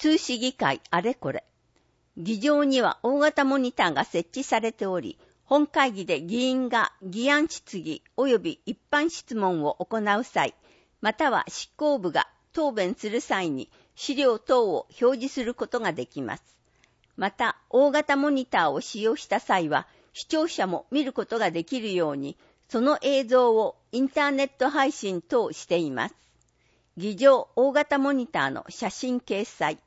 通市議会あれこれ。議場には大型モニターが設置されており、本会議で議員が議案質疑及び一般質問を行う際、または執行部が答弁する際に資料等を表示することができます。また、大型モニターを使用した際は、視聴者も見ることができるように、その映像をインターネット配信等しています。議場大型モニターの写真掲載。